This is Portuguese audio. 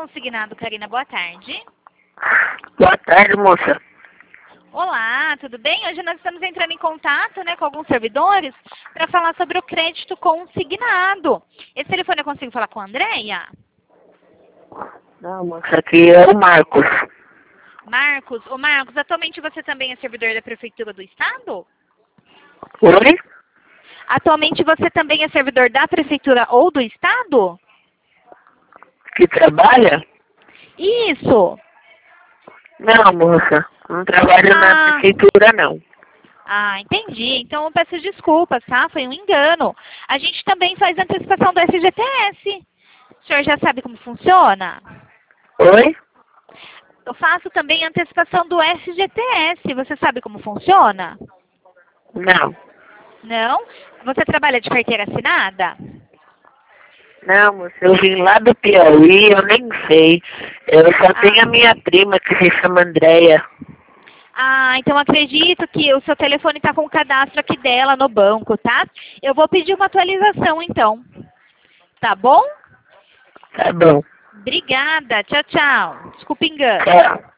Consignado, Karina, boa tarde. Boa tarde, moça. Olá, tudo bem? Hoje nós estamos entrando em contato, com alguns servidores para falar sobre o crédito consignado. Esse telefone eu consigo falar com a Andréia? Não, moça, aqui é o Marcos. Marcos, ô Marcos, atualmente você também é servidor da Prefeitura do Estado? Oi? Atualmente você também é servidor da Prefeitura ou do Estado? Que trabalha? Isso! Não, moça, não trabalho na prefeitura, não. Ah, entendi. Então eu peço desculpas, tá? Foi um engano. A gente também faz antecipação do FGTS. O senhor já sabe como funciona? Oi? Eu faço também antecipação do FGTS. Você sabe como funciona? Não. Não? Você trabalha de carteira assinada? Não, moça, eu vim lá do Piauí, eu nem sei. Eu só tenho a minha prima que se chama Andréia. Ah, então acredito que o seu telefone está com o cadastro aqui dela no banco, tá? Eu vou pedir uma atualização, então. Tá bom? Tá bom. Obrigada. Tchau, tchau. Desculpa o engano. Tchau.